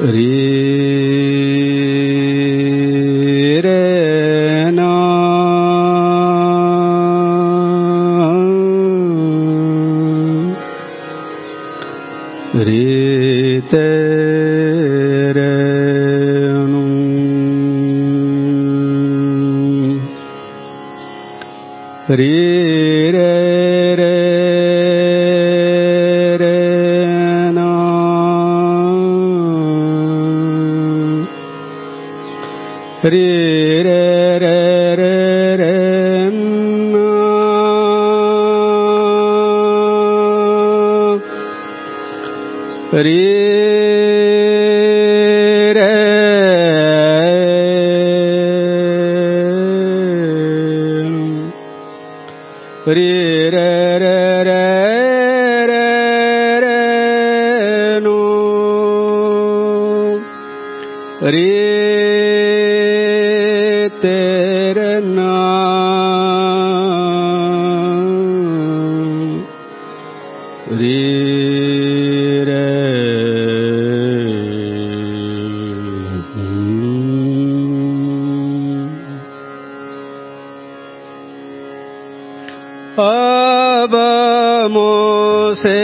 अब मोसे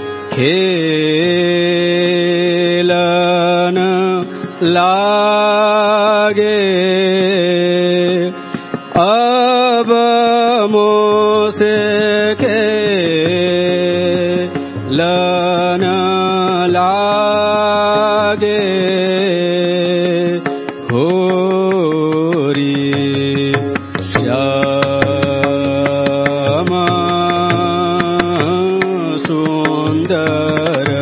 खेलन लागे, अब मोसे खेलन लागे, होरी सुंदर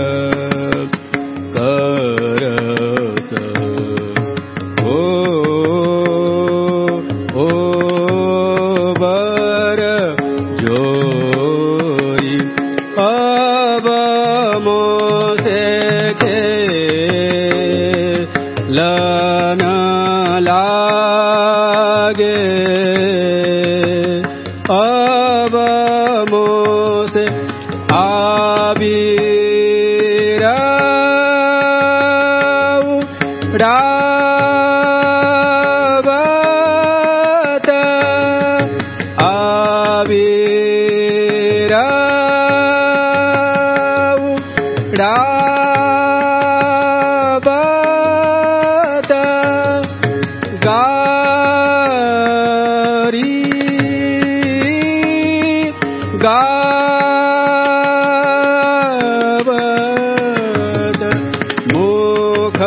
करत ओ बर जोरी, अब मोसे खेलन लागे, अब मोसे डावत डावत गारी गावत मुख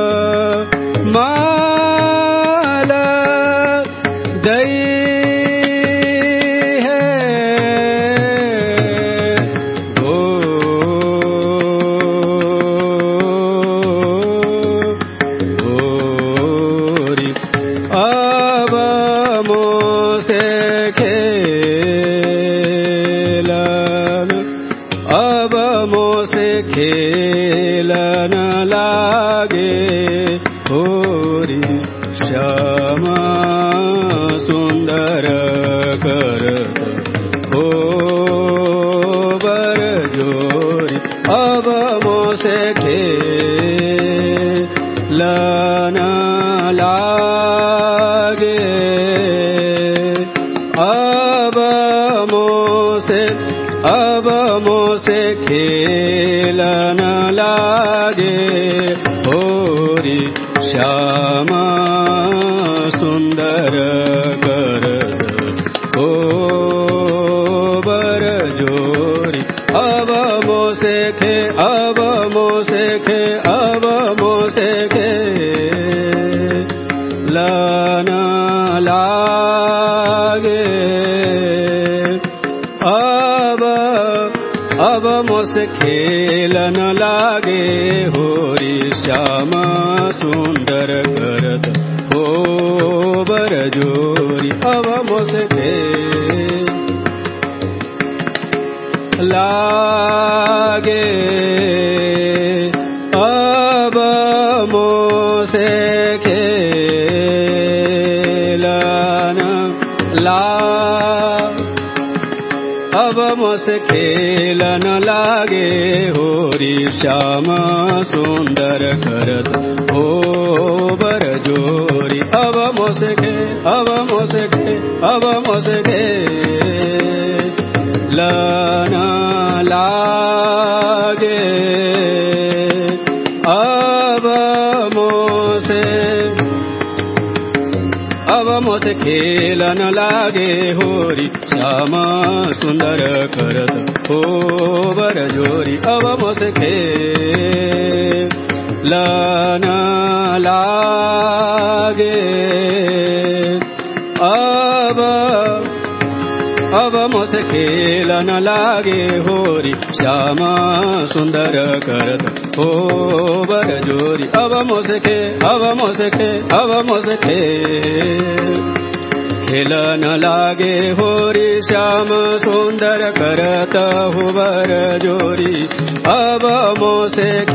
माल दई है गोरी, अब मोसे खेलन, अब मोसे खेलन लागे, होरी श्यामा सुंदर करत हो बर जोरी, अब मोसे खेलन लागे, अब मोसे खेलन लागे, होरी श्यामा सुंदर करत हो बर जोरी, अब मोसे खेलन लागे, अब मोसे खेलन लागे, होरी श्यामा सुंदर करत हो बर जोरी, अब मोसे लागे, अब मोसे खेलन अब मोसे मोस खेलन लागे होरी श्याम सुंदर करत हो बर जोरी। अब मोस लन लागे अब मोस खेलन लागे होरी श्याम सुंदर करत हो बर जोरी। अब मोस खेलन लागे अब मोस खेलन लागे होरी श्याम सुंदर करत हो बर जोरी। अब मोस खेलन लागे होरी श्याम सुंदर करत हो बर जोरी। अब मोस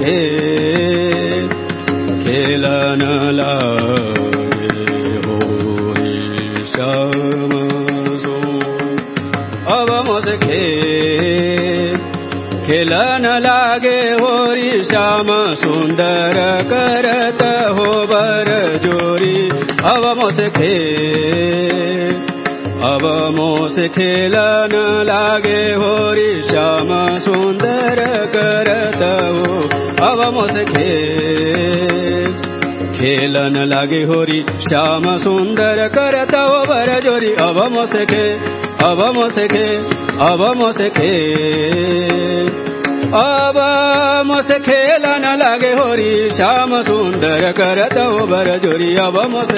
खेलन लागे होरी श्याम अब मोस खेलन लागे होरी श्याम सुंदर करत हो बर जोरी। अब मोस खेलन लागे होरी श्याम सुंदर करत हो। अब मोस खेलन लागे होरी श्याम सुंदर करत हो बर जोरी। अब मोस खेलन लागे होरी श्याम सुंदर करत हो बर जोरी। अब मोस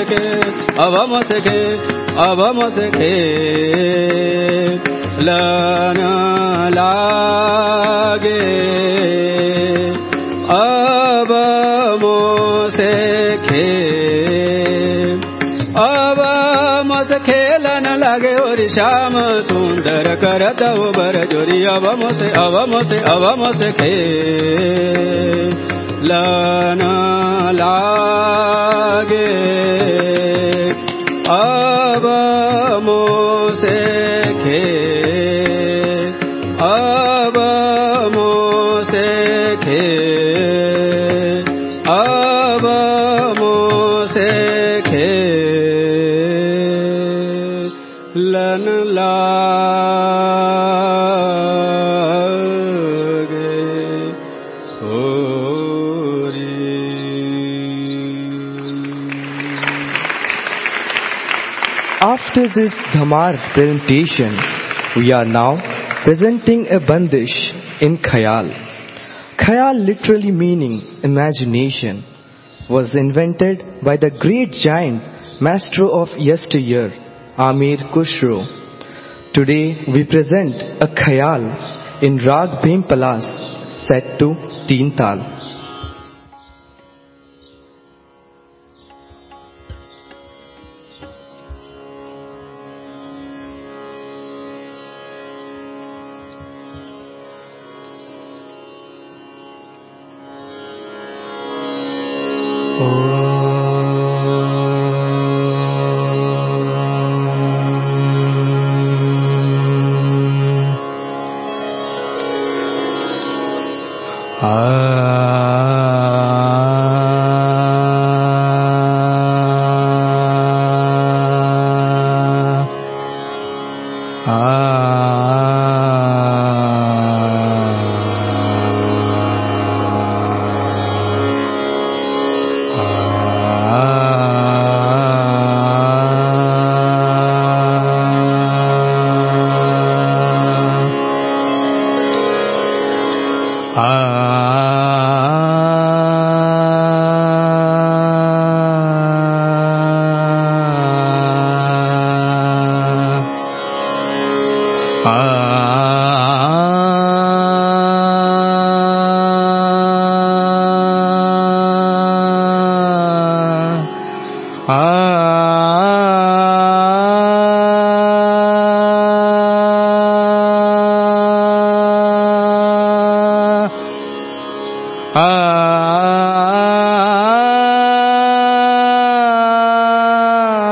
खेलन लागे अब मोस खेलन लागे होरी श्याम सुंदर करत हो बर जोरी। अब मोस खेलन लागे अब मोस खेलन लागे होरी। After this Dhamar presentation, we are now presenting a bandish in Khayal. Khayal, literally meaning imagination, was invented by the great giant maestro of yesteryear, Amir Khusro. Today we present a Khayal in Rag Bhimpalas set to Teen Tal.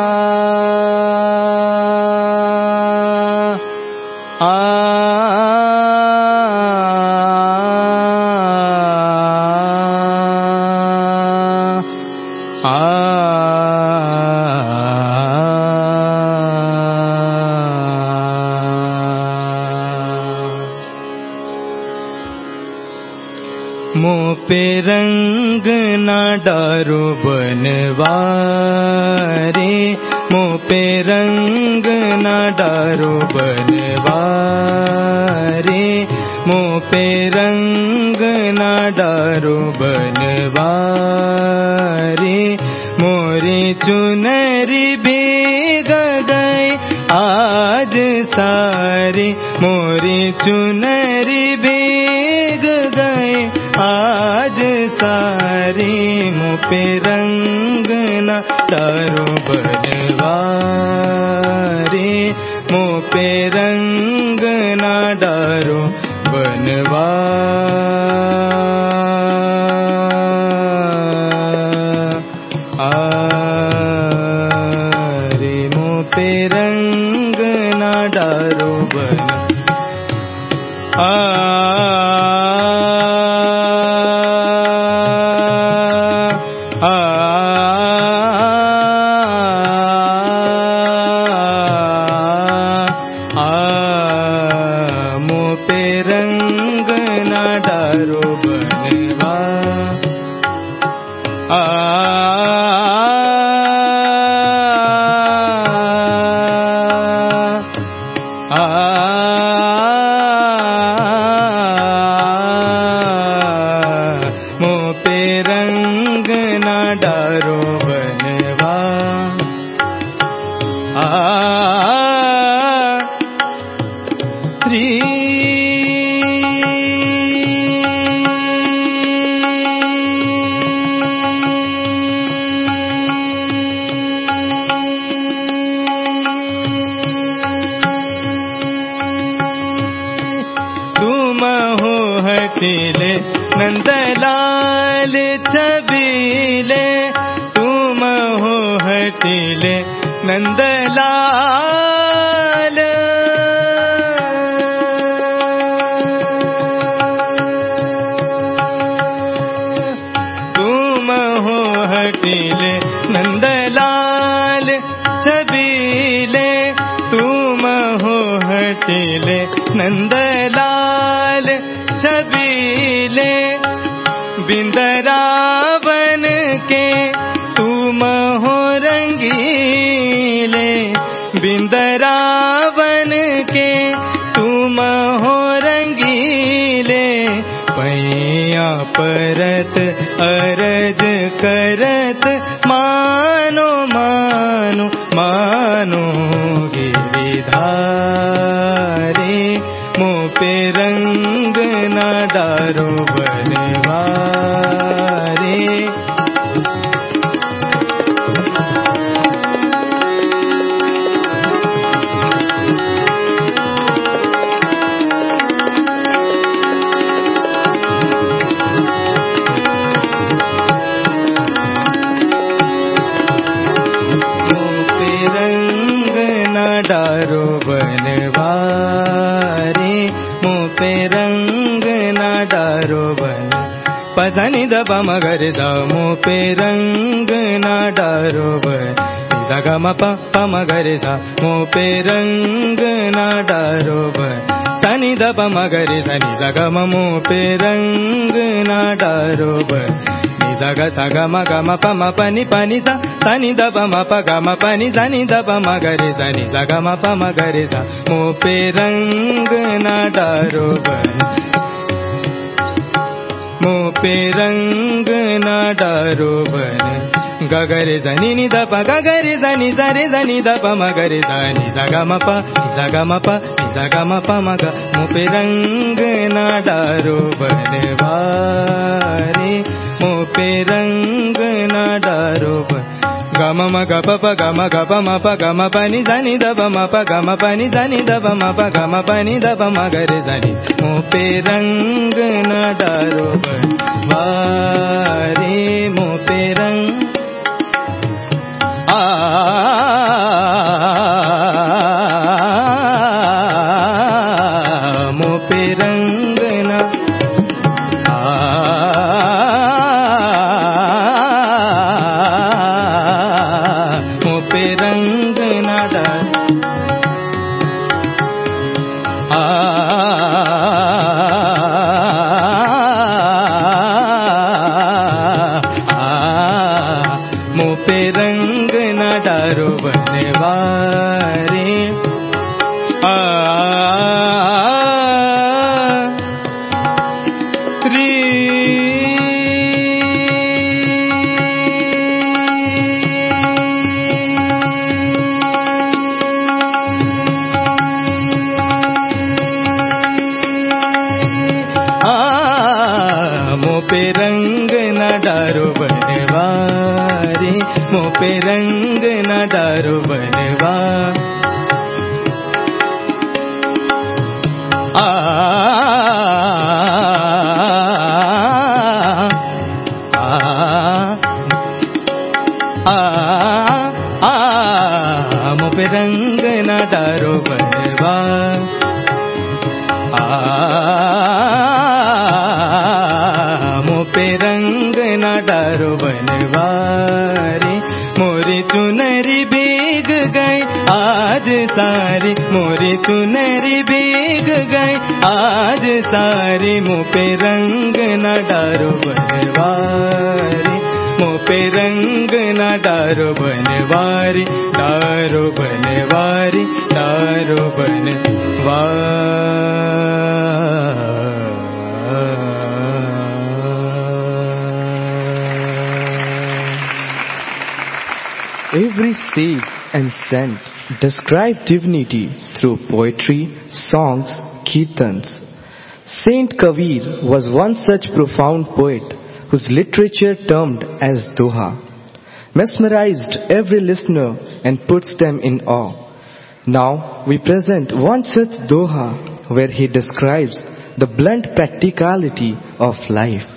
आ पे रंग ना डारो बनवारे, मुँह पे रंग ना डारो बनवारे, मुँह पे रंग ना डारो बनवारे। मोरी चुनरी भीग गए आज सारी, मोरी चुनरी भीग गए आज सारी, मुँह पे रंग न डारो बनवारे, मुँह पे रंग न डारो बनवारे, मुँह पे रंग न डारो हठीले नंदलाल छबीले, तुम हो हठीले नंदलाल, तुम हो हठीले नंदलाल छबीले, तुम हो हठीले नंदलाल छबीले। बिंदरावन के तुम हो रंगीले, बिंदरावन के तुम हो रंगीले। पैया परत अरज करत मानो मानो मानो गिरिधारी, मुँह पे रंग न डारो बनवारे। डारो बनवारे, मुँह पे रंग ना डारो बन। पसनी दब मगर सा, मुँह पे रंग ना डारो बन। सा ग म प मगर सा, मुँह पे रंग ना डारो बन। सनी दब मगर सनी सा ग म, मुँह पे रंग ना डारो बन। सा ग म प म प नि प नि सा, सनी द प म प ग म प नि सा नि द प म ग रे सा नि सा ग म प म ग रे सा। मुँह पे रंग ना डारो बन, मुँह पे रंग ना डारो बन। ग ग रे सा नि नि द प ग ग रे सा नि सा रे सा नि द प म ग रे सा नि सा ग म प नि सा ग म प नि सा ग म प म ग। मुँह पे रंग ना डारो बनवारे, मुँह पे रंग ना डारो बन। ग म म ग प प ग म ग प म प ग म प नि सा नि द प म प ग म प नि सा नि द प म प ग म प नि द प म ग रे सा नि। मुँह पे रंग ना डारो बनवारे, मुँह पे रंग मुँह पे रंग ना मुँह पे रंग ना डार पे रंग न डारो बनवारी, मुँह पे रंग न डारो बनवा। मुँह पे रंग न डारो बनवा। मुँह पे रंग न डारो बनवारी, मोरी चुनरी भीग गई आज सारी, मोरी चुनरी भीग गई आज सारी, मुँह पे रंग न डारो बनवारी, मुँह पे रंग न डारो Banwari, डारो Banwari, डारो Banwari. Every sage and saint describe divinity through poetry, songs, kirtans. Saint Kabir was one such profound poet whose literature termed as doha mesmerized every listener and puts them in awe. Now we present one such doha where he describes the blunt practicality of life.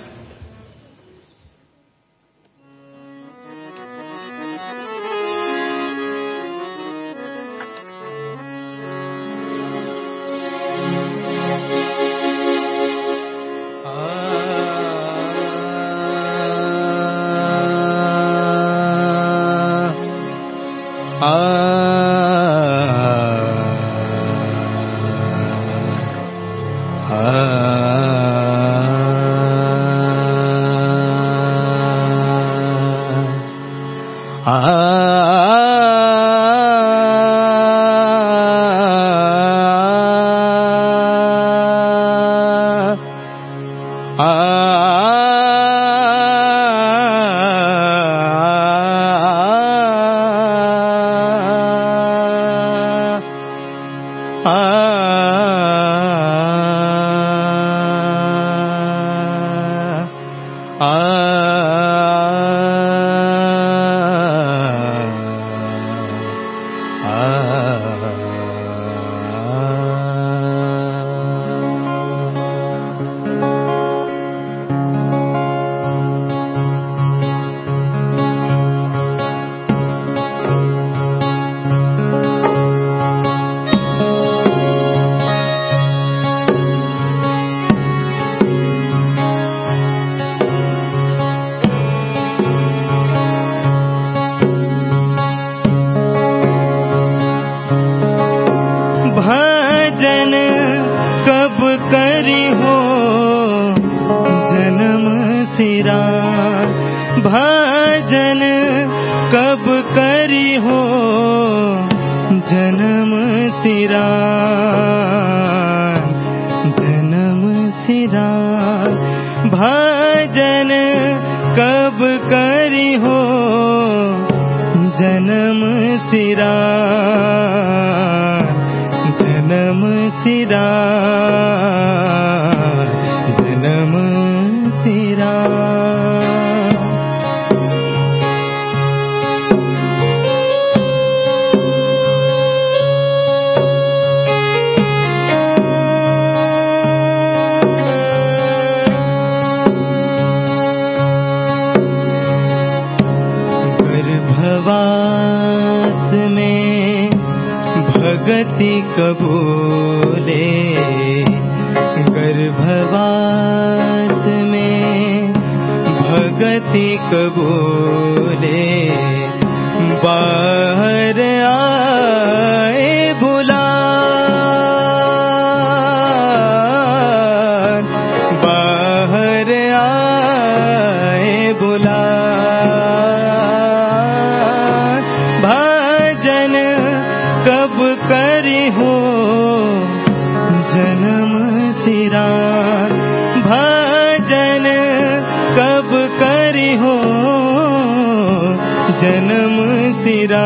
भजन कब करी हो जन्म सिरा, जन्म सिरा। भजन कब करी हो जन्म सिरा, जन्म सिरा, जन्म सिरा। गर्भवास में भगति कबूले, गर्भवास में भगति कबूले। बाहर आए बुलान, बाहर आए बुलान। भजन कब करी हो जन्म सिरा, भजन कब करी हो जन्म सिरा,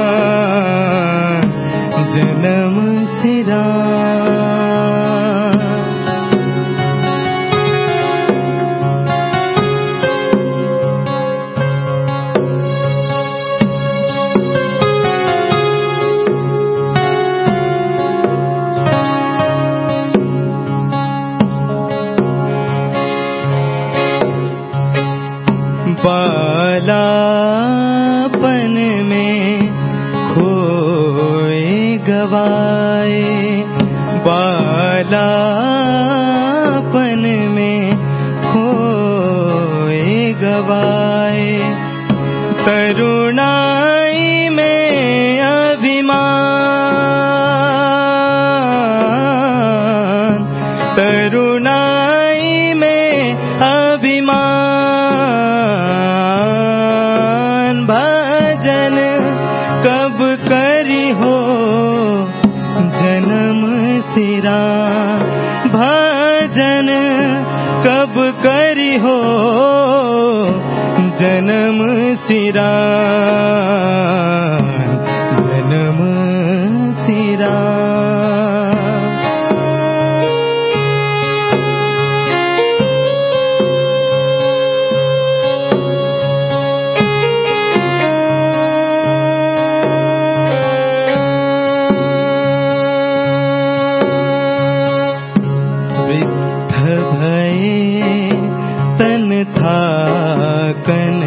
जन्म सिरा। बालापन में खोए गवाए, बालापन में खोए गवाए, तरुणाई में अभिमान, तरुणाई में अभिमान, भजन कब करी हो जन्म सिरा, भजन कब करी हो जन्म सिरा, जन्म सिरा। थाकन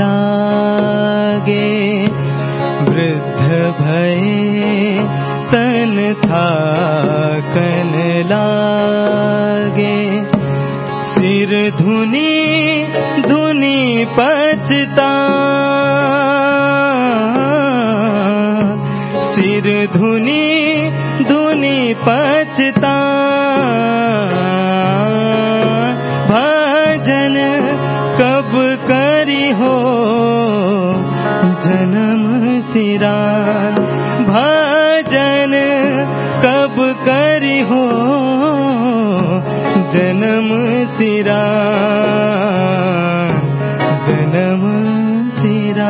लागे, वृद्ध भये तन थाकन लागे, सिर धुनी धुनी पचता, सिर धुनी धुनी पचता, भजन कब करी हो जन्म सिरा, भजन कब करी हो जन्म सिरा, जन्म सिरा।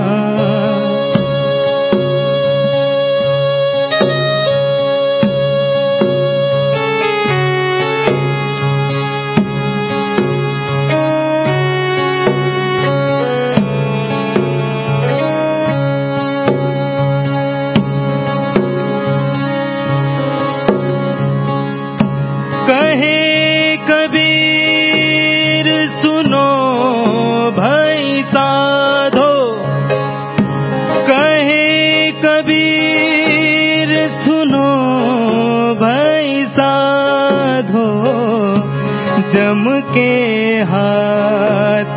कहे कबीर सुनो भाई साधो, कहे कबीर सुनो भाई साधो, जम के हाथ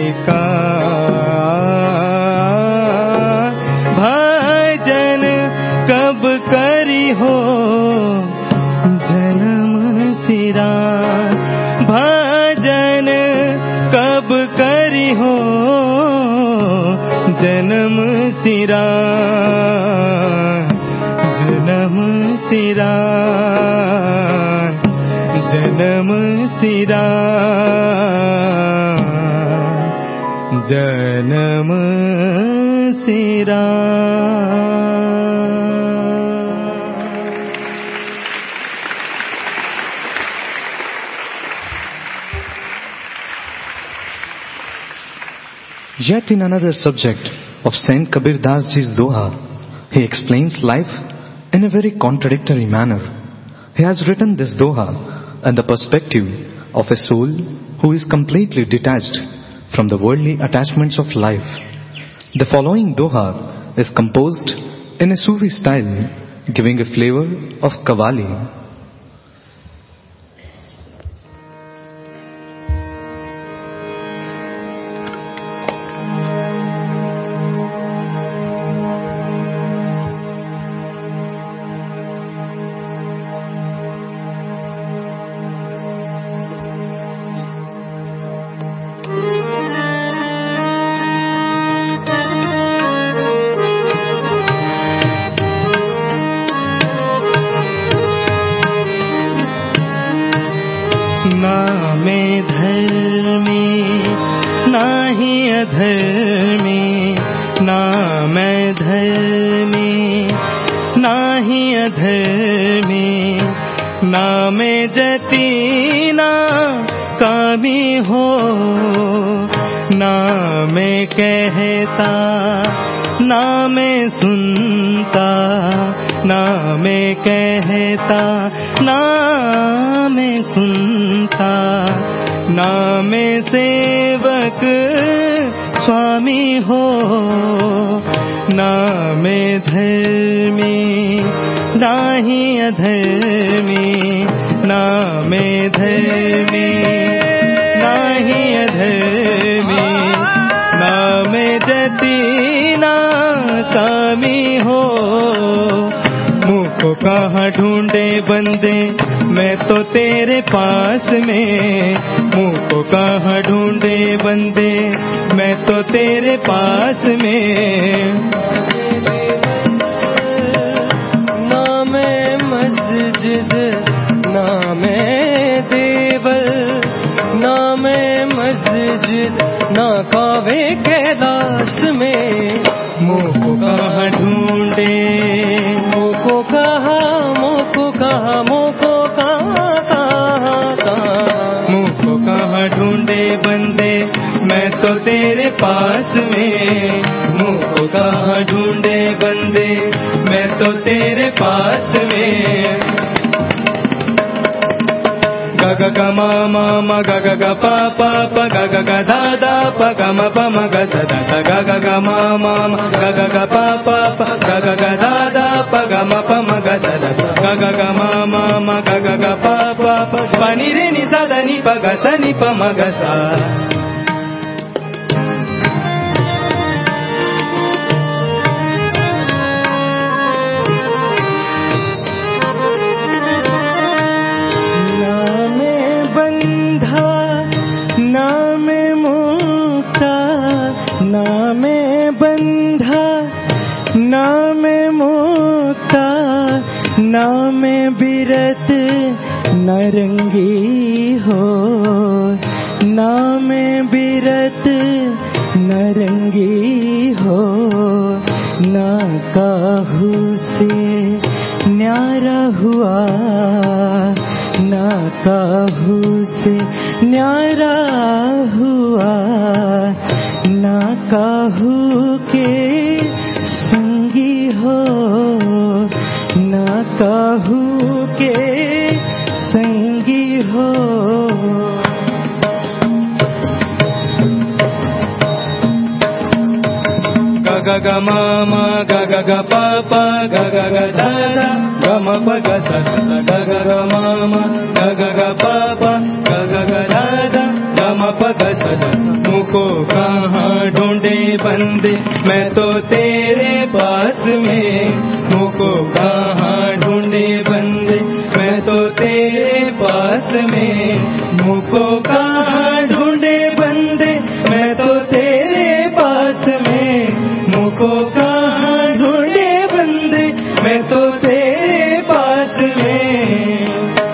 बेकार, भजन कब करी हो जन्म सिरा, भजन कब करी हो जन्म सिरा, जन्म सिरा, जन्म सिरा, जन्म सिरा। Yet in another subject of Saint Kabir Das Ji's Doha, he explains life in a very contradictory manner. He has written this Doha in the perspective of a soul who is completely detached from the worldly attachments of life. The following Doha is composed in a Sufi style, giving a flavor of Qawwali. स्वामी हो, ना मैं धर्मी ना ही अधर्मी, ना मैं धर्मी ना ही अधर्मी, ना मैं जती ना कामी हो। मुझको कहाँ ढूंढे बंदे मैं तो तेरे पास में, मुझको कहाँ ढूंढे बंदे मैं तो तेरे पास में। ना मैं मस्जिद ना मैं देवल, ना मैं मस्जिद ना कावे कैलाश में। मुझको कहाँ ढूंढे, मुझको कहाँ, मुझको कहाँ, मुझको कहाँ कहाँ कहाँ, मुझको कहाँ ढूंढे बंदे मैं तो तेरे पास में, मुझको कहाँ ढूंढे बंदे मैं तो तेरे पास में। ग ग ग म म म ग ग ग प प प ग ग ग ध ध प ग म प म ग स ध स ग ग ग म म म ग ग ग प प प ग ग ग ध ध प ग म प म ग स ध स ग ग ग म म म ग ग ग प प प प नि रे नि सा ध नि प ग स नि प म ग सा। ना मैं मुक्ता ना मैं बिरत नरंगी हो, ना मैं बिरत नरंगी हो, ना काहू से न्यारा हुआ, ना काहू से न्यारा हुआ, ना काहू के संगी हो, ना काहू के संगी हो। ग ग ग म म ग ग ग प प ग ग ग ध ध ग म प ग स स ग ग ग म म ग ग ग प प ग ग ग ध ध ग म प ग स ध स। मुझको कहाँ ढूंढे बंदे मैं तो तेरे पास में, मुझको कहाँ ढूंढे बंदे मैं तो तेरे पास में, मुझको कहाँ ढूंढे बंदे मैं तो तेरे पास में, मुझको कहाँ ढूंढे बंदे मैं तो तेरे पास में।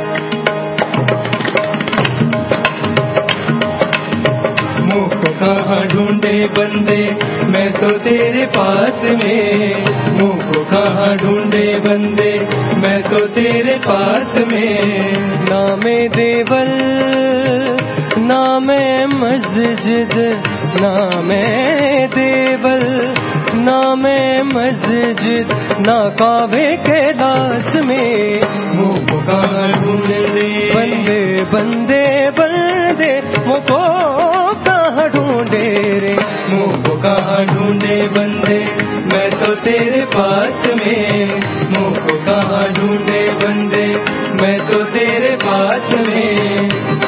मुझको कहाँ ढूंढे बंदे मैं तो तेरे पास में, मुझको कहाँ ढूंढे बंदे मैं तो तेरे पास में। ना मैं देवल ना मैं मस्जिद, ना मैं देवल ना मैं मस्जिद ना कावे कैलाश में। मुझको कहाँ ढूंढे बंदे बंदे बंदे मुझको कहाँ ढूंढे रे, मुझको कहाँ ढूंढे बंदे मैं तो तेरे पास में, मुझको कहाँ ढूंढे बंदे मैं तो तेरे पास में।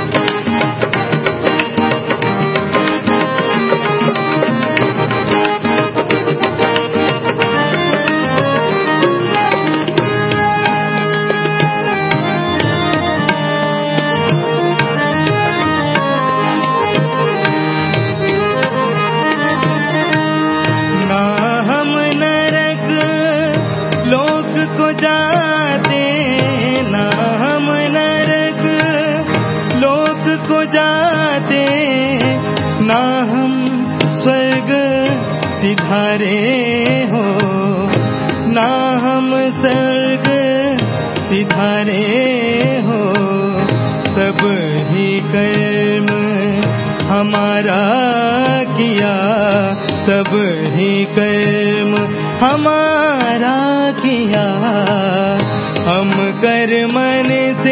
ना हम स्वर्ग सिधारे हो, ना हम स्वर्ग सिधारे हो, सब ही कर्म हमारा किया, सब ही कर्म हमारा किया। हम कर्मन से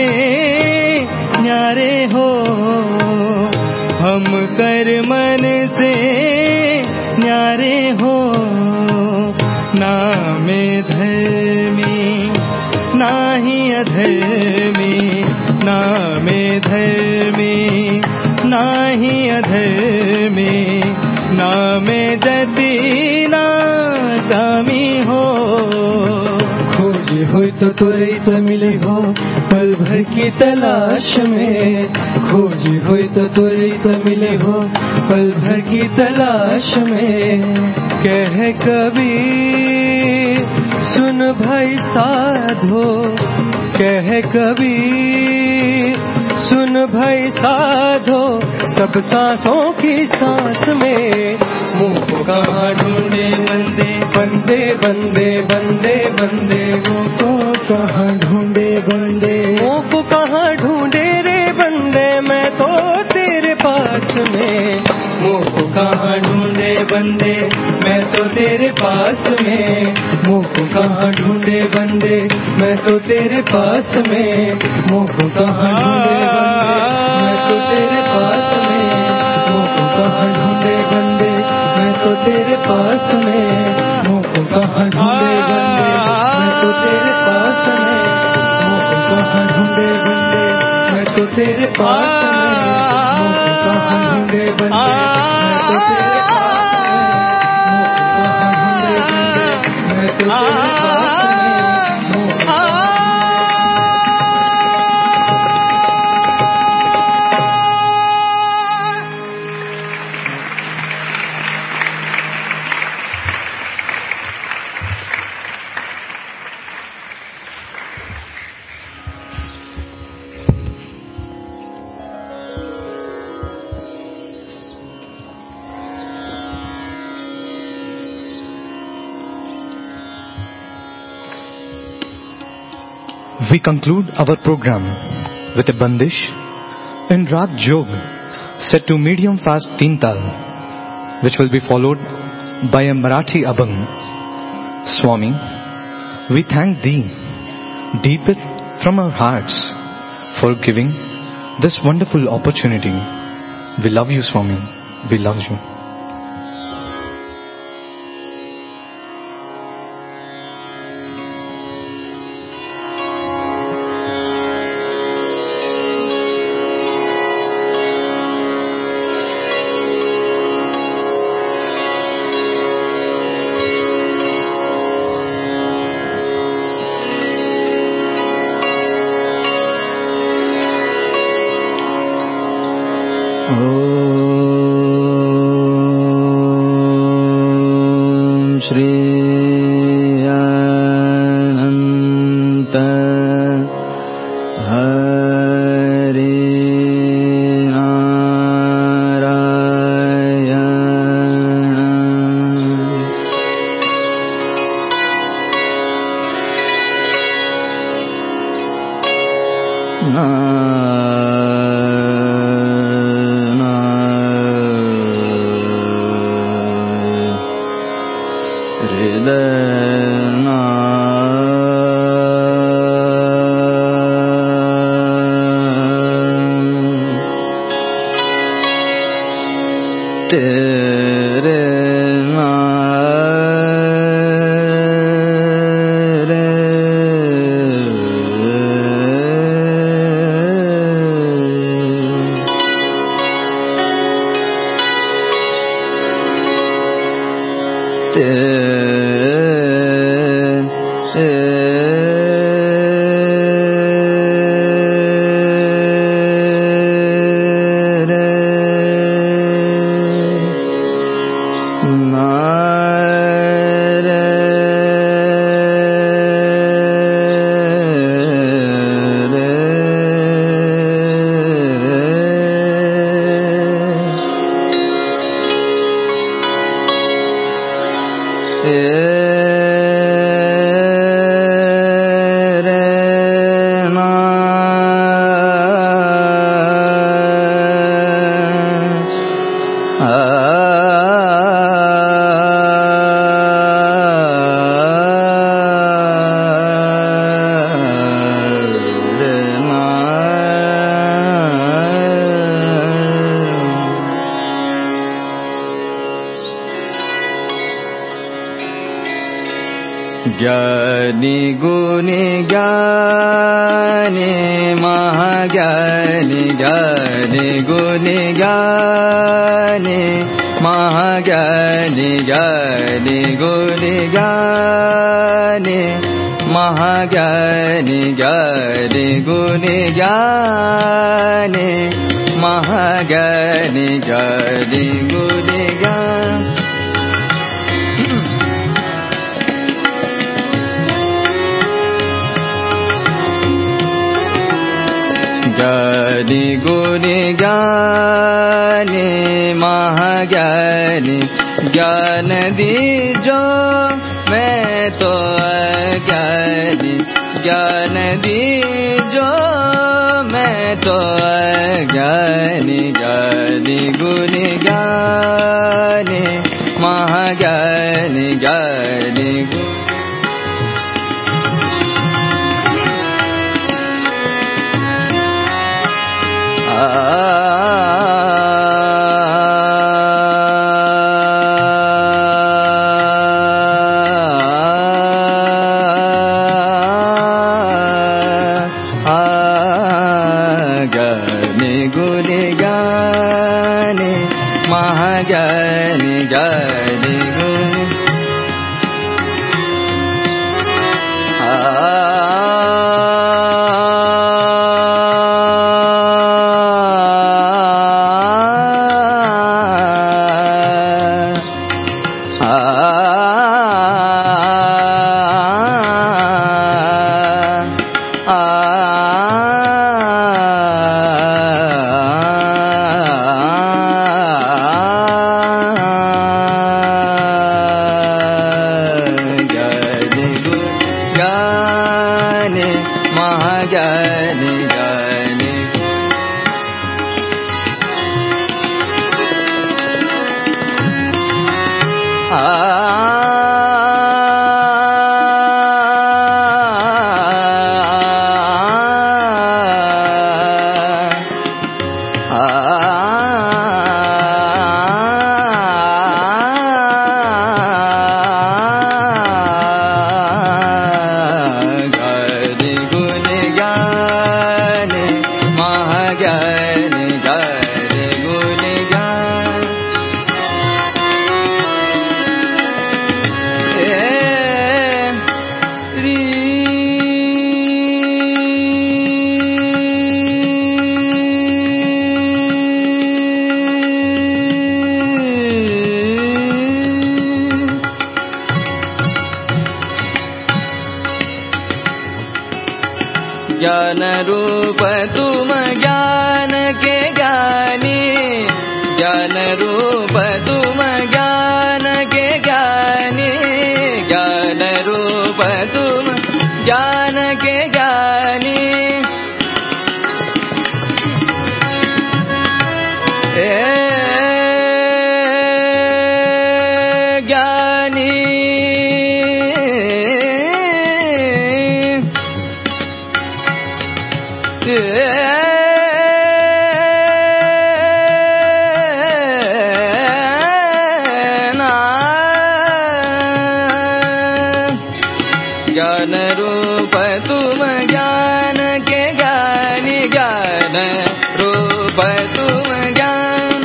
न्यारे हो, हम कर्मन से न्यारे हो, ना में धर्मी ना ही अधर्मी, ना में धर्मी ना ही अधर्मी, ना में जति ना दामी हो। खोजी हुई तो त्वरित मिली हो पल भर की तलाश में, खोजी हुई तो त्वरित मिली हो पल भर की तलाश में। कह कबीर सुन भाई साधो, कह कबीर सुन भाई साधो, सब सांसों की सांस में मुंह को कहाँ ढूंढे बंदे, बंदे बंदे बंदे बंदे, मुंह को कहाँ ढूंढे बंदे, मुंह को कहाँ ढूंढे रे बंदे, मैं तो तेरे पास में। मुंह को कहाँ ढूंढे बंदे, मैं तो तेरे पास में। मुंह को कहाँ ढूंढे बंदे, मैं तो तेरे पास में। मुंह को कहाँ ढूंढे बंदे, मैं तो तेरे पास में। मुंह को कहाँ ढूंढे बंदे, मैं तो तेरे पास में। मुंह को कहाँ ढूंढे बंदे, मैं तो तेरे पास में। मुंह को कहाँ ढूंढे बंदे, मैं तो तेरे पास में। मुंह को कहाँ ढूंढे बंदे, मैं तो तेरे पास में। मुंह को कहाँ ढूंढे बंदे, मैं तो तेरे पास में। मुंह को We conclude our program with a bandish in Rag Jog set to medium fast Teen Tal, which will be followed by a Marathi Abhang. Swami, we thank Thee deep from our hearts for giving this wonderful opportunity. We love you, Swami. We love you. ज्ञानी गुणी ज्ञानी महाज्ञानी ज्ञानी गुणी ज्ञानी महाज्ञानी ज्ञानी गुणी ज्ञानी महाज्ञानी ज्ञानी गुणी ज्ञानी महाज्ञानी ज्ञानी गुणी ज्ञानी ज्ञानी गुणी ज्ञानी महाज्ञानी ज्ञान दीजो मैं तो अज्ञानी ज्ञान दीजो मैं तो अज्ञानी ज्ञानी गुणी ज्ञानी महाज्ञानी ज्ञानी ज्ञानी गुणी ज्ञानी महाज्ञानी ज्ञानी गुणी महाज्ञानी ज्ञानी ज्ञान रूप तुम ज्ञान के ज्ञानी ज्ञान रूप तुम ज्ञान के ज्ञानी ज्ञान रूप तुम ज्ञान के ज्ञानी ज्ञानी ज्ञान रूप तुम ज्ञान के ज्ञानी ज्ञान रूप तुम ज्ञान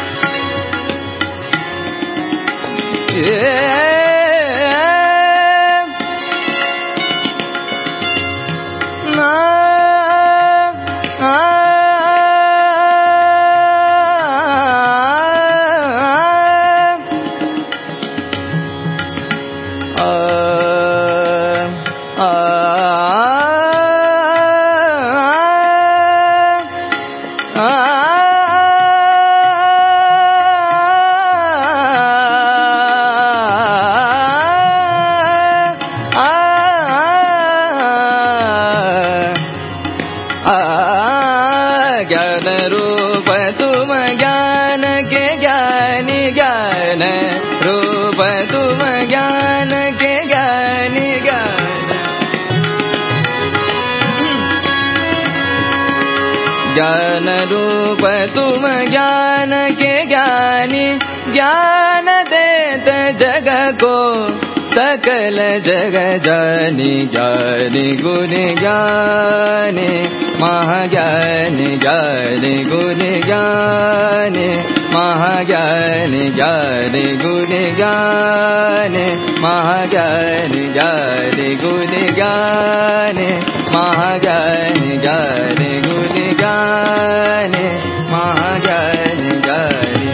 ज्ञान रूप तुम ज्ञान के ज्ञानी ज्ञान रूप तुम ज्ञान के ज्ञानी ज्ञान रूप तुम ज्ञान के ज्ञानी ज्ञान देत जग को सकल जग जानी ज्ञानी गुण ज्ञानी महाज्ञानी ज्ञानी गुण ज्ञानी महाज्ञानी ज्ञानी गुण ज्ञानी महाज्ञानी ज्ञानी गुण ज्ञानी महाज्ञानी ज्ञानी गुण ज्ञानी महाज्ञानी ज्ञानी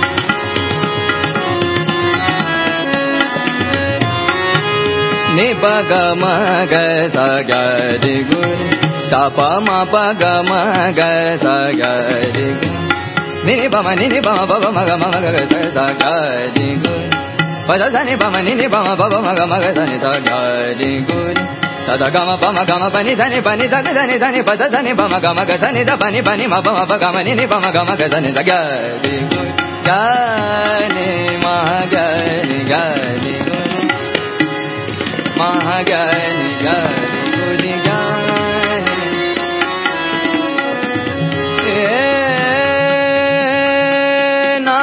नि प ग म ग स ग रि गु सा प म प ग म ग स ग रि गु नि प म नि प म प प म ग म ग स स ग रि गु प स स नि प म नि प म प प म ग म ग स नि स ग रि गु स द ग म प म ग म प नि ध नि प नि ध ग ध नि ध नि प स स नि प म ग म ग स नि ध प नि म प म प ग म नि प म ग म ग स नि स ग रि गु ग नि म ग नि ग रि गु महाज्ञानी ज्ञानी गुण ज्ञानी ना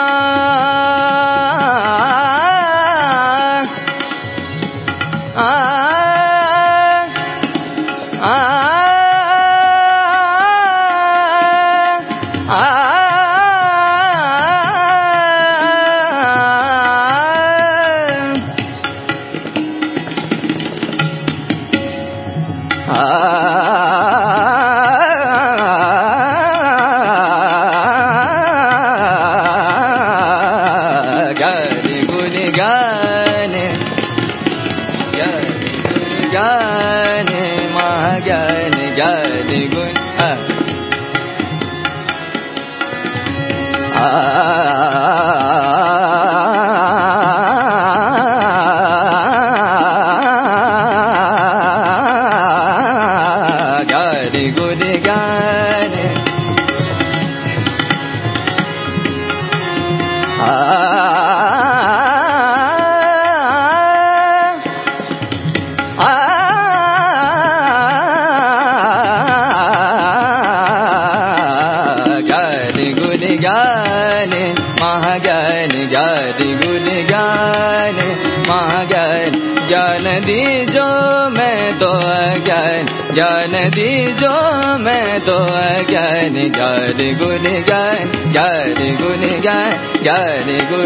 ज्ञान दीजो मैं तो अज्ञान ज्ञान दीजो मैं तो अज्ञान ज्ञान गुण ज्ञान ज्ञान गुण ज्ञान ज्ञान गुण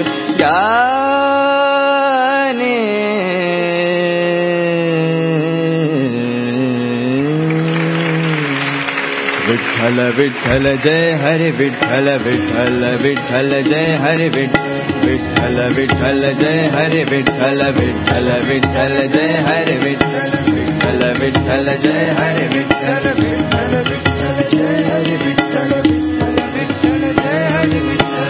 ज्ञानी विठ्ठल विठ्ठल जय हरि विठ्ठल विठ्ठल विठ्ठल जय हरि विठ्ठल विठ्ठल जय हरि विठ्ठल विठ्ठल विठ्ठल जय हरि विठ्ठल विठ्ठल विठ्ठल जय हरि विठ्ठल विठ्ठल विठ्ठल जय हरि विठ्ठल विठ्ठल विठ्ठल जय हरि विठ्ठल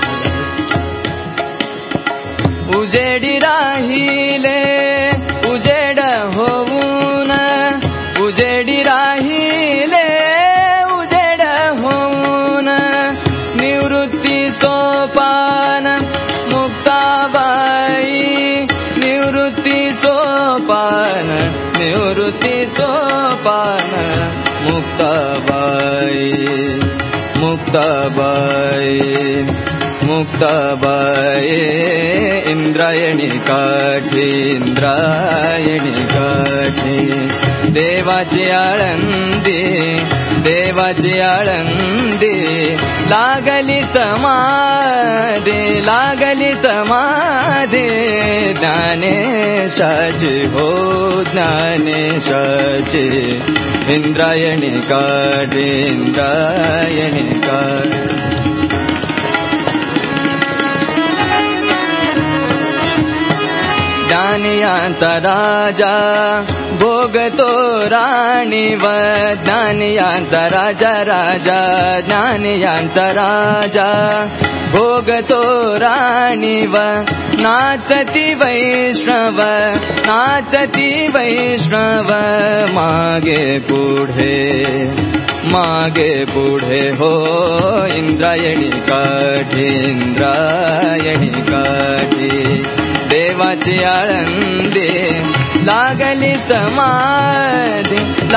उजेडी राहिले उजेड होऊन उजेडी राहिले उजेड होऊन निवृत्ती सोपान मुक्ताबाई निवृत्ती सोपान निवृत्ती सोपान मुक्ताबाई मुक्ताबाई मुक्ताबाई इंद्रायणी काठी इंद्रायणी काठी देवाची आळंदी देवाची आळंदी लागली समाधी ज्ञानेशाची हो ज्ञानेशाची इंद्रायणी काठी इंद्रायणी काठी ज्ञानियांचा राजा भोगतो राणीव ज्ञानियांचा राजा राजा ज्ञानियांचा राजा भोगतो राणीव नाचती वैष्णव मागे पुढे हो इंद्रायणी काठी इंद्रायणी काठी देवाची आळंदी लागली समाधी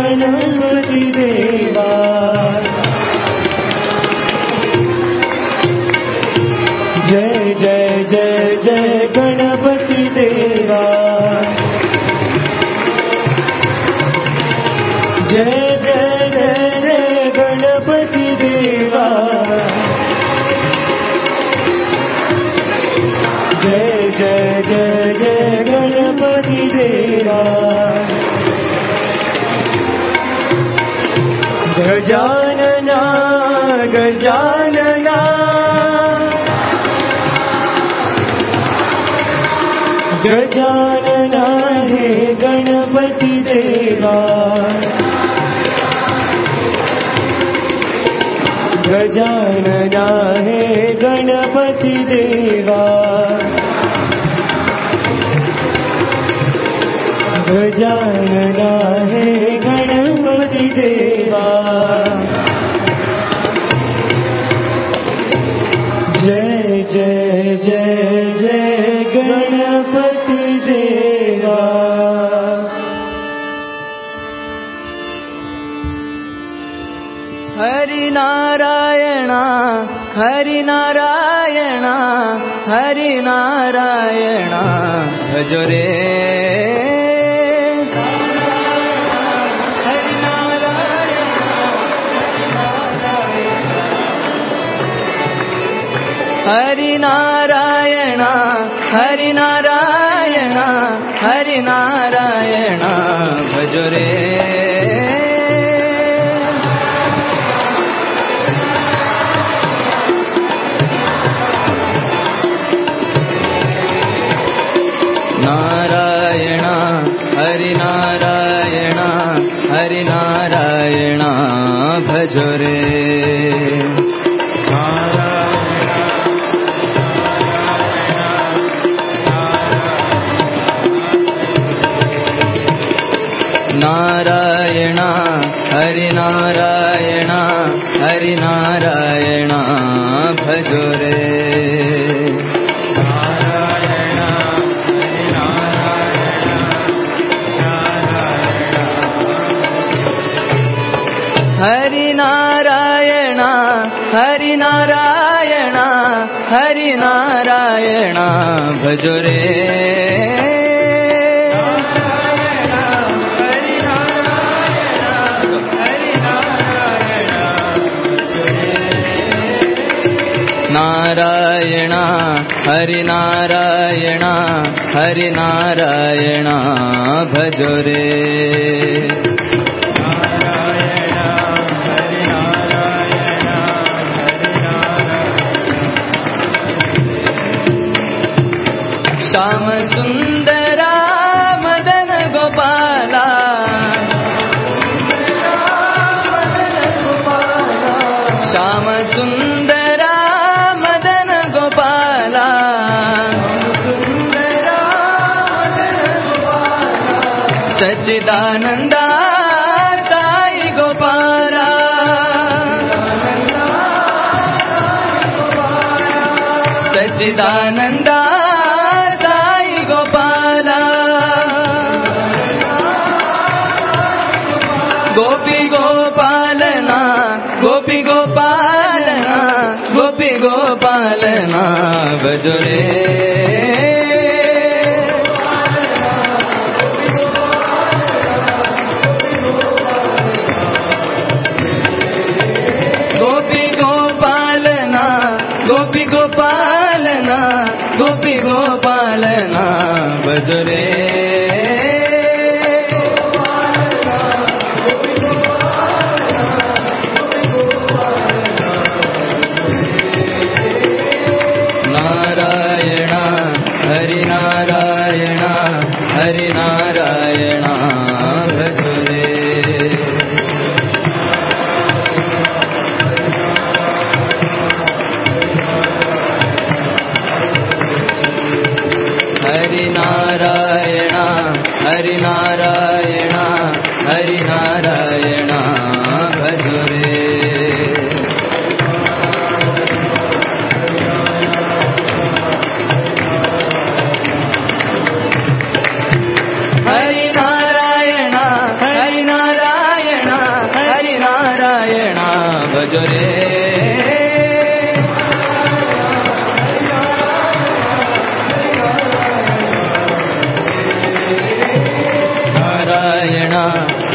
गणपति देवा। जय जय जय जय गणपति देवा। जय जय जय जय गणपति देवा। जय जय जय जय गणपति देवा। गजानना गजानना गजानना हे गणपति देवा। गजानना हे गणपति देवा। गजानना हे गणपति देवा। जय जय जय जय गणपति देवा। हरि नारायण हरि नारायण हरि नारायण भजो रे। हरि नारायण हरि नारायण हरि नारायण भजो रे। नारायण हरि नारायण हरि नारायण भजो रे। नारायण हरि नारायण हरि नारायण भजो रे। हरि नारायण हरि नारायण हरि नारायण भजो रे। नारायण हरि नारायण हरि नारायण भजो रे। श्याम सुंदरा मदन गोपाला। श्याम सुंदरा मदन गोपाला। सच्चिदानंदा साई गोपाला। सच्चिदानंदा गोपी गोपालना गोपी गोपालना गोपी गोपालना भजो रे। गोपी गोपालना गोपी गोपालना गोपी गोपालना भजो रे। हरि नारायण हरि नारायण भजो रे। हरि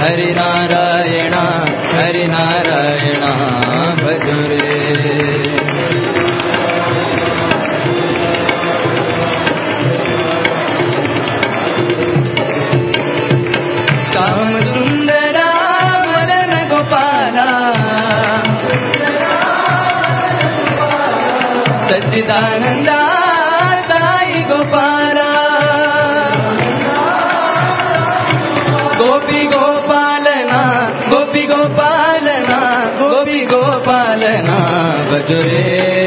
हरि नारायण हरि नारायण भजो रे श्याम सुंदरा मदन गोपाला सच्चिदानंदा साई गोपाला गोपी गोपालना गोपी गोपालना गोपी गोपालना भजो रे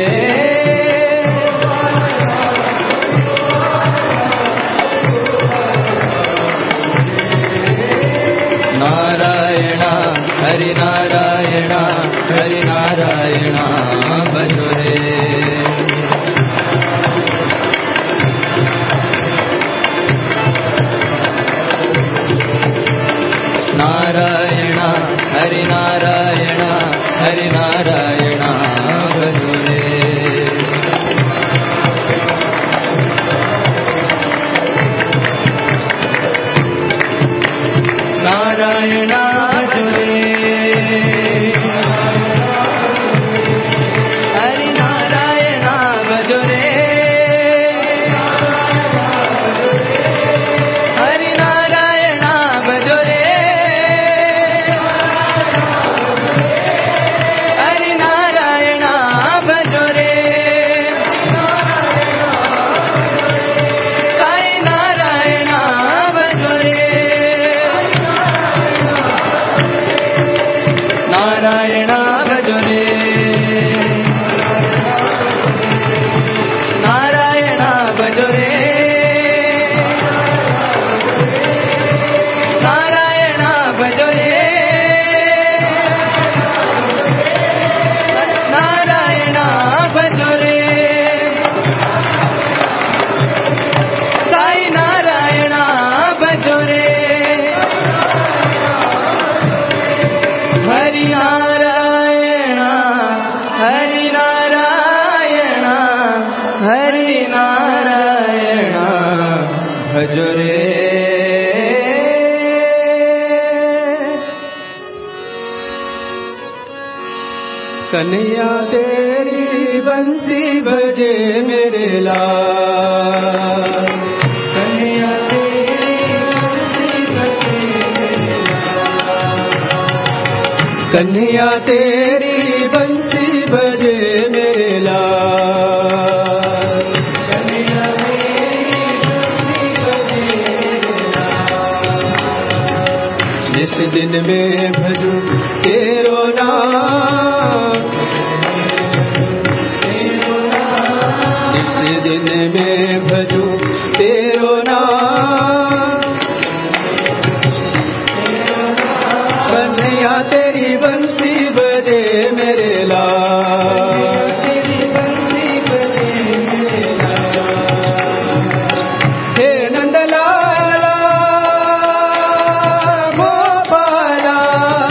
नारायण हरि नारायण हरि नारायण भजो रे नारायण हरि नारायण हरि नारायण भजो रे नारायण भजो रे हरि नारायण भजो रे हरि नारायण भजो रे हरि नारायण भजो रे साई नारायण भजो रे नारायण भजो रे नारायण भजो रे नारायण भजो रे नारायण भजो रे साई नारायण भजो रे हरि नारायण हरि नारायण हरि नारायण भजो रे कन्हैया तेरी बंसी बजे मेरे लाल कन्हैया तेरी बंसी बजे मेरे लाल कन्हैया तेरी बंसी बजे मेरे लाल कन्हैया तेरी बंसी बजे मेरे लाल जिस दिन में भजूं तेरो नाम जिस दिन में भजूं तेरो नाम कन्हैया तेरी बंसी बजे मेरे लाल तेरी बंसी बजे मेरे लाल हे नंदलाला गोपाला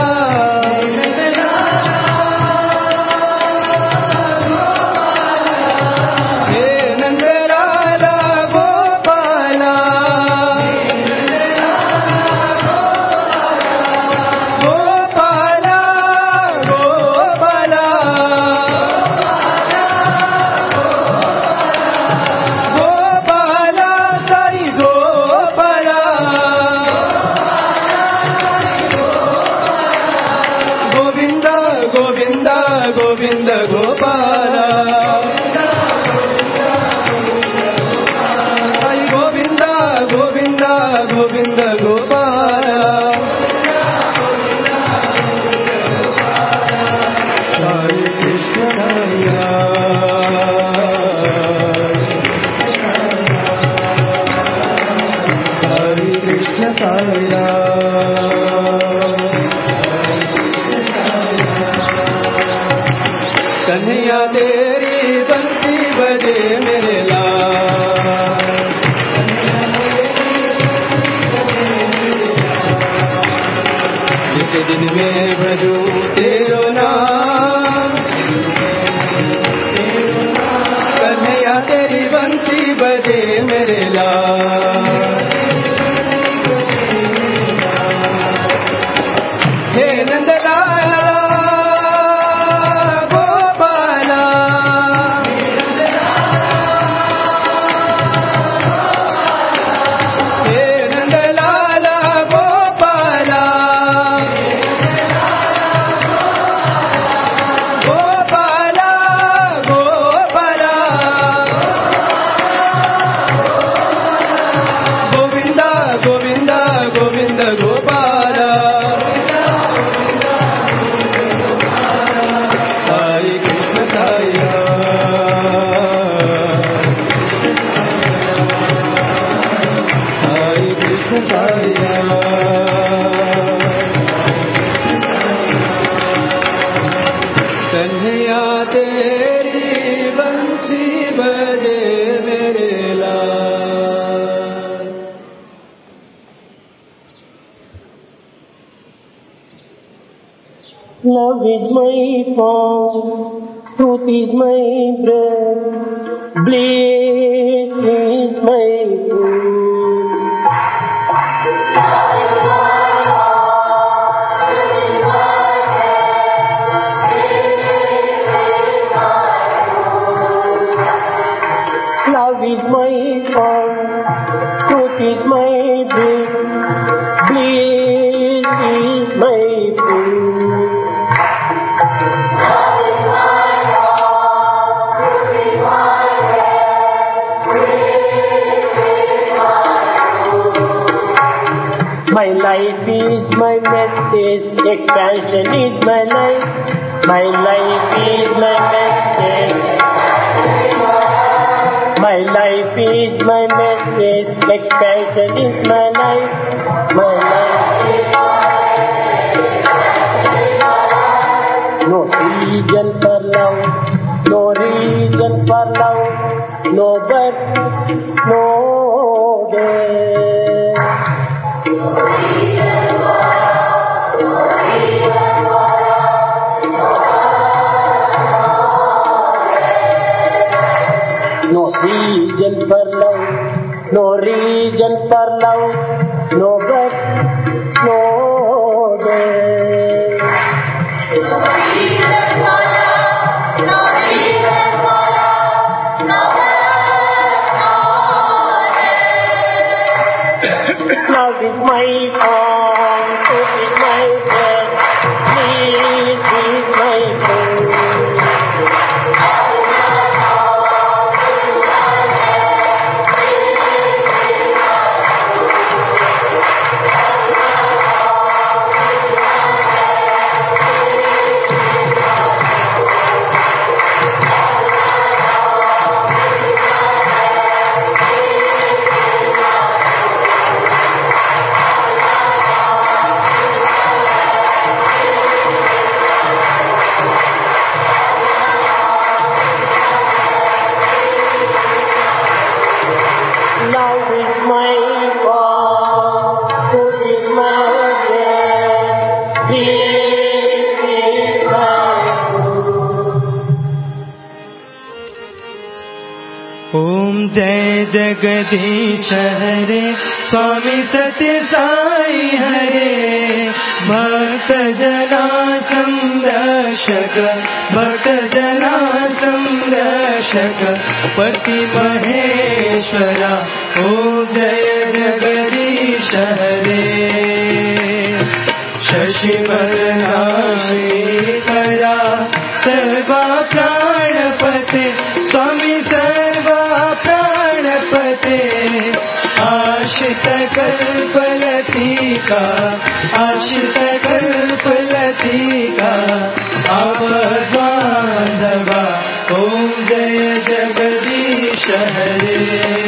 हे नंदलाला गोपाला गोपाला गोपाला गोपाला साई गोपाला गोविंद गोविंद गोविंद गोपाला साई गोविंद गोविंद गोविंद गोपाला हरे कृष्ण हरे कृष्ण साया कन्हैया तेरी बंसी बजे मेरे लाल जिस दिन में भजूं तेरो नाम कन्हैया तेरी बंसी बजे मेरे लाल तेरी बंसी बजे मेरे लाल। Love is my form, truth is my breath, bliss is my food. Love is my form, truth is my breath, bliss is my food. My life is my message, expansion is my life. My life is my message. My life is my message, expansion is my life. My life is no reason for love, no reason for love, no birth, no death. No reason for love, no reason for love, no birth, no death. Love is my form, truth is my breath, bliss is my food. Love is my form, truth is my breath, bliss is my food. ओम जय जगदीश हरे स्वामी सत्य साई हरे भक्त जना संरक्षक भक्त जना संरक्षक पति महेश्वरा ओम जय जगदीश हरे शशिवदना श्रीकरा सर्वा प्राणपते स्वामी सर्वा प्राणपते आश्रित कल्पलतिका आश्रित कल्पलतिका आपद्बान्धवा ओम जय जगदीश हरे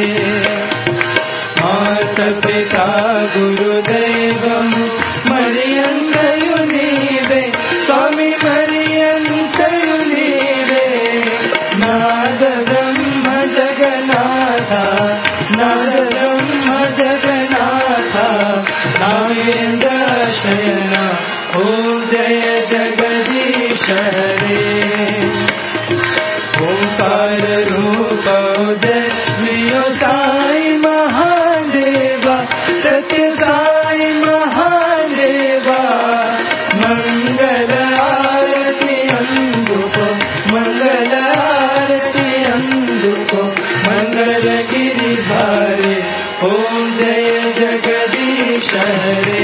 माता पिता गुरुदैवं मरियन्तयु नीवे स्वामी मरियन्तयु नीवे नाद ब्रह्म जगन्नाथा नाद ब्रह्म जगन्नाथा नागेन्द्र शयना ओम जय जगदीश हरे ओंकार रूप ओजस्वी साई महादेवा सत्य साई महादेवा मंगल आरती अंदुको मंगल आरती अंदुको मंगल गिरिधारे ओम जय जगदीश हरे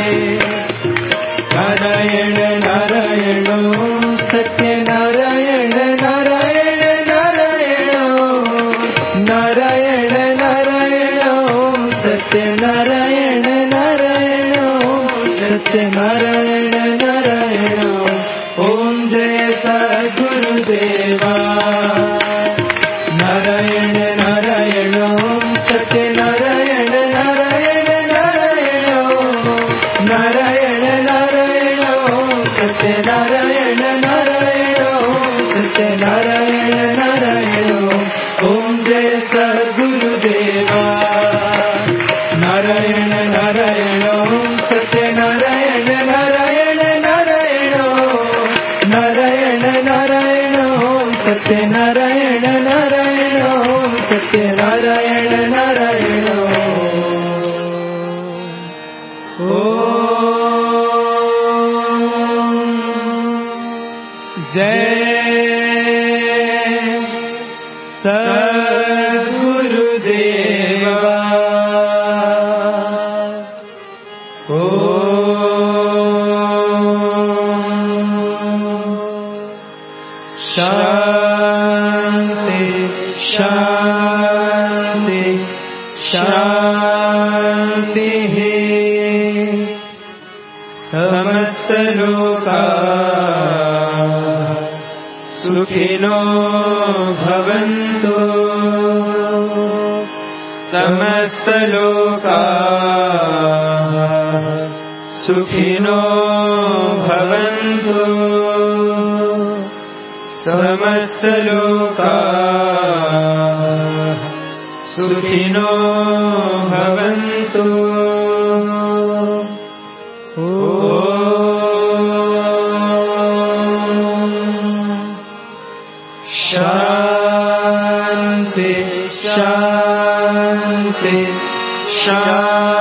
नारायण नारायण ओम सत्य नारायण नारायण नारायण नारायण नारायण ओम सत्य नारायण नारायण ओम सत्य नारायण नारायण ओम जय सद्गुरुदेवा नारायण नारायण ओम सत्य नारायण नारायण नारायण नारायण नारायण ओम सत्य नारायण नारायण ओम सत्य नारायण नारायण ओम जय सद्गुरुदेवा नारायण नारायण ओम सत्यनारायण नारायण नारायण नारायण नारायण ओम सत्यनारायण नारायण ओम सत्यनारायण नारायण जय सद्गुरुदेवा शांति शांति शांति समस्त लोका सुखिनो भवन्तु समस्त लोका सुखिनो भवन्तु समस्त लोका सुखिनो भवन्तु शांति शांति शांति